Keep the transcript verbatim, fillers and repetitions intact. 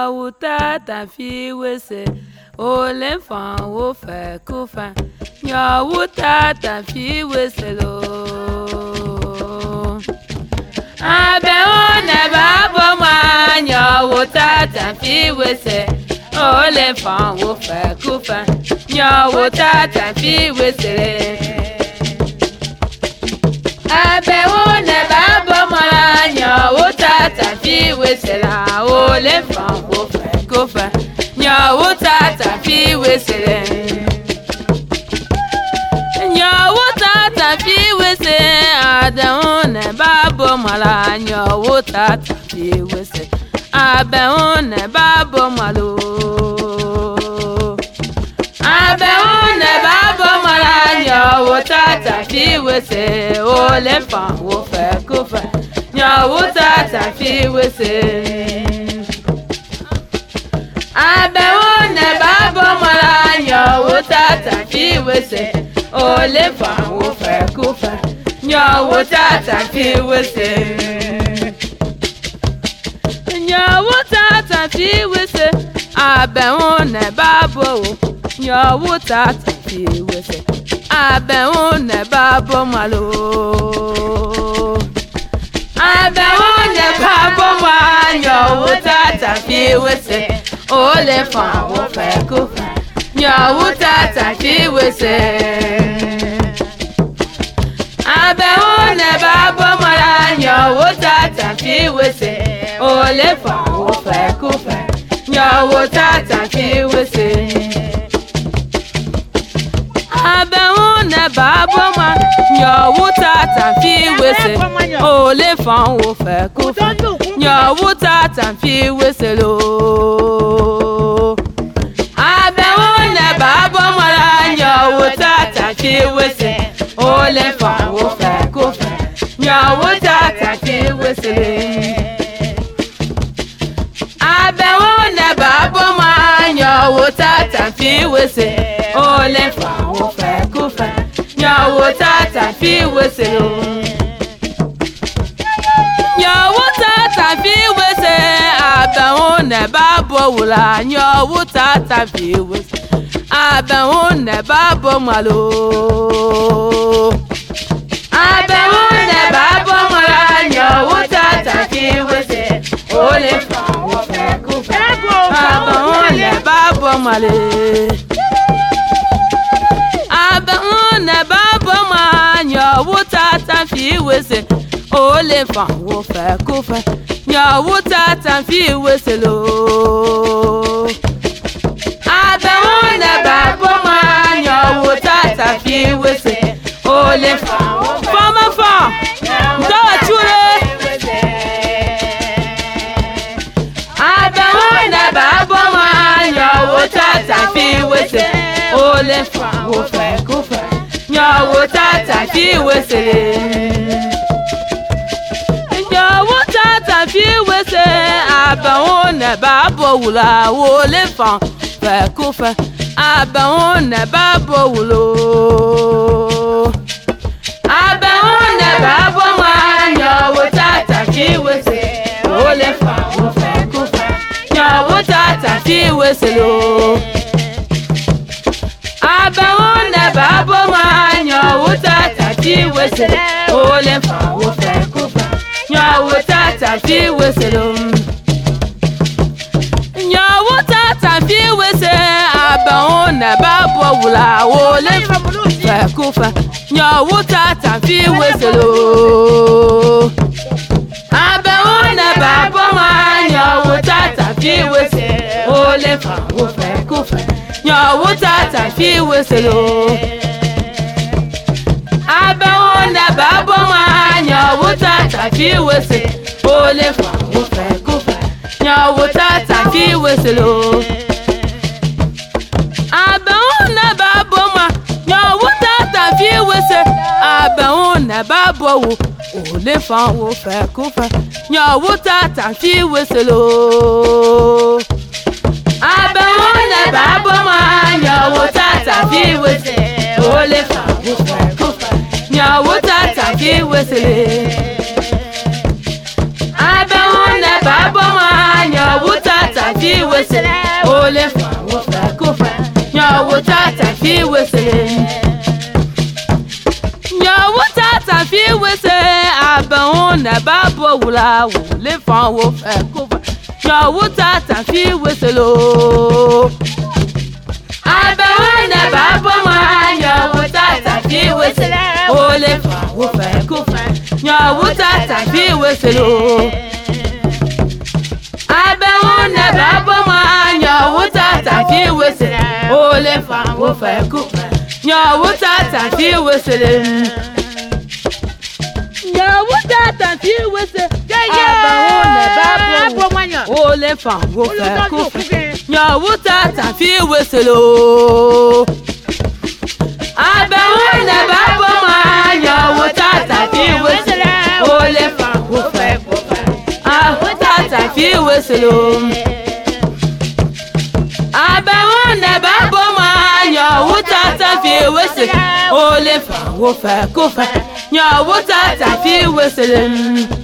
Nyawuta ta fi wese ole fan wo fe kufa. Nyawuta ta fi wese lo. Abe one babo ma nyawuta ta fi wese ole fan wo fe kufa. Nyawuta ta fi wese. Abe one babo ma nyawuta ta fi wese la ole fan wo fe kufa. Nyawuta ta fi wese. Nyawuta ta fi wese abe one babo mala nyawuta ta fi wese abe one babo malo abe one babo mala nyawuta ta fi wese ole fan wo fe kufa. Nyawuta ta fi wese. Abe one babo mala nyawuta ta fi wese ole fan wo fe kufa. Nyawuta ta fi wese. Nyawuta ta fi wese abe one babo nyawuta ta fi wese abe one babo malo abe one babo ma nyawuta ta fi wese ole fan wo fe kufa. Nyawuta ta fi wese. Abe one babo mala nyawuta ta fi wese ole fan wo fe kufa. Nyawuta ta fi wese. Abe one babo ma nyawuta ta fi wese ole fan wo fe kufa. Nyawuta ta fi wese lo. Abe one babo mala nyawuta ta fi wese ole fan wo fe kufa. Nyawuta ta fi wese. Abe one babo ma nyawuta ta fi wese ole fan wo fe kufa. Nyawuta ta fi wese lo. Nyawuta ta fi wese abe one babo wula. Nyawuta ta fi wese abe one babo malo. Abe one babo mala nyawuta ta fi wese ole fan wo fe kufa. Abe one babo male. Abe one babo ma nyawuta ta fi wese ole fan wo fe kufa. Nyawuta ta fi wese lo. Abe one babo ma nyawuta ta fi wese ole fan wo fe kufa. Fama fa ndawa chure. Abe one babo ma nyawuta ta fi wese ole fan wo fe kufa. Nyawuta ta fi wese. Nyawuta ta fi wese abe one babo wula ole fan fe kufa. Abe one babo wulo. Abe one babo ma nyawuta ta fi wese ole fan wo fe kufa. Nyawuta ta fi wese lo. Abe one babo ma nyawuta ta fi wese ole fan wo fe kufa. Nyawuta ta fi wese lo. Nyawuta ta fi wese abe one babo wula ole fan wo fe kufa. Nyawuta ta fi wese lo. Abe one babo ma nyawuta ta fi wese ole fan wo fe kufa. Nyawuta ta fi wese lo. Abe one babo ma nyawuta ta fi wese ole fan wo fe kufa. Nyawuta ta fi wese lo. Abe one babo ma nyawuta ta fi wese abe one babo wo ole fan wo fe kufa. Nyawuta ta fi wese lo. Abe one babo ma nyawuta ta fi wese ole fan wo fe kufa. Nyawuta ta fi wese. Abe one babo ma nyawuta ta fi whistle, all if I was a cover. Your water, I feel whistling. Your water, I feel whistling. I bound a bubble, I will live on with a cover. Your water, I feel whistle. I bound a bubble, your water, I feel whistling. All if I was a cover. Your water, I feel whistle. I bound a bubble, your water, I feel whistling. All if I was a cover. Your water, I feel whistling. Your water, I feel whistling. Oh, les femmes, vous faites couper. Your water, I feel whistle. I bound the bubble, man. Your water, I feel whistle. Oh, les femmes, vous faites couper. Ah, water, I feel whistle. I bound the bubble, man. Your water, I feel whistle. Oh, les femmes, vous faites couper. Your water, I feel whistling.